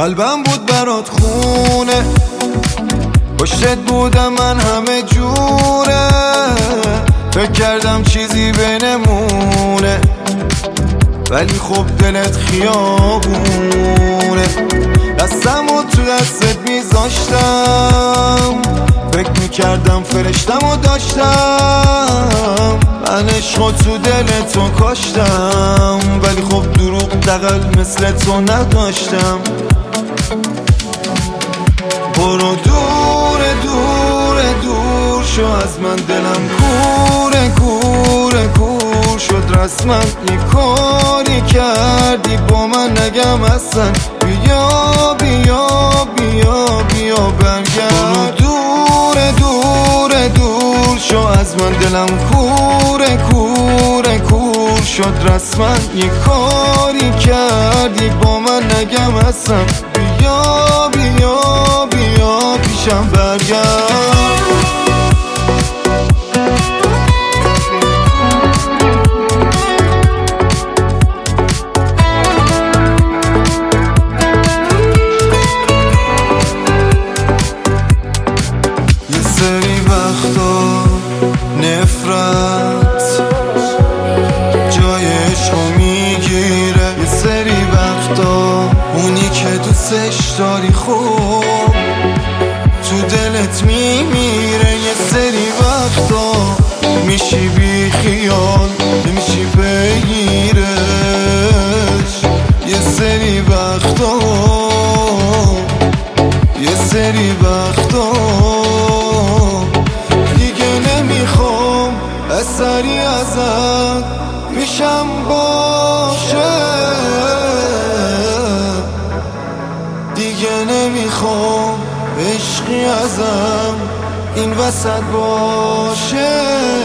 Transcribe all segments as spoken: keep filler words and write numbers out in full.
قلبم بود برات خونه، پشتت بودم من همه جوره. فکر کردم چیزی بنمونه، ولی خب دلت خیابونه. دستمو تو دستت میذاشتم، فکر میکردم فرشتمو داشتم. من عشقو تو دل تو کاشتم، ولی خب دروغ دقل مثل تو نداشتم. برو دور دور دور شو از من، دلم کوره کوره کور شد. رسما یه کاری کردی با من، نگم اصلا. بیا بیا بیا بیا برگرد. دور دور دور شو از من، دلم کوره کوره کور شد. رسما یه کاری کردی با من، نگم اصلا. بیا بیا بیا پیشم برگرد. یه سری وقتا نفرت جای عشقو میگیره، یه سری وقتا اونی که دوستش داری خوب تو دلت میمیره. یه سری وقتا میشی بی خیال، نمیشی بگیرش. یه سری وقتا یه سری وقتا دیگه نمیخوام اثری ازت پیشم باشه. دیگه نمیخوام عشقی ازم این وسط باشه.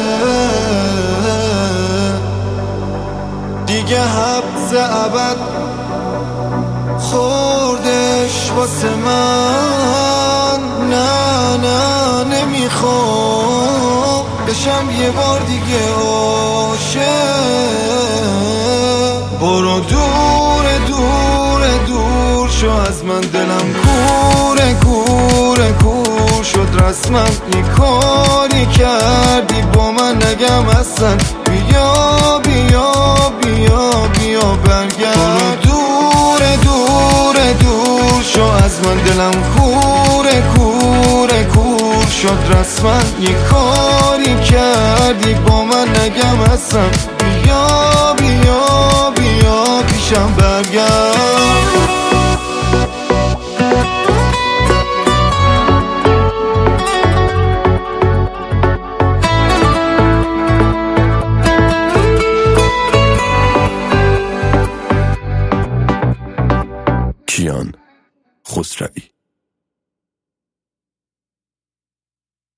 دیگه حبس ابد خوردش واسه من. نه نه نمیخوام بشم یه بار دیگه عاشق. برو دور دور دور شو از من، دلم کوره کوره کور شد. رسما یه کاری کردی با من، نگم اصلا. بیا بیا بیا بیا برگرد. دور دور دور شو از من، دلم کوره کوره کور شد. رسما یه کاری کردی با من، نگم اصلا. بیا بیا بیا پیشم برگرد. کیان خسروی.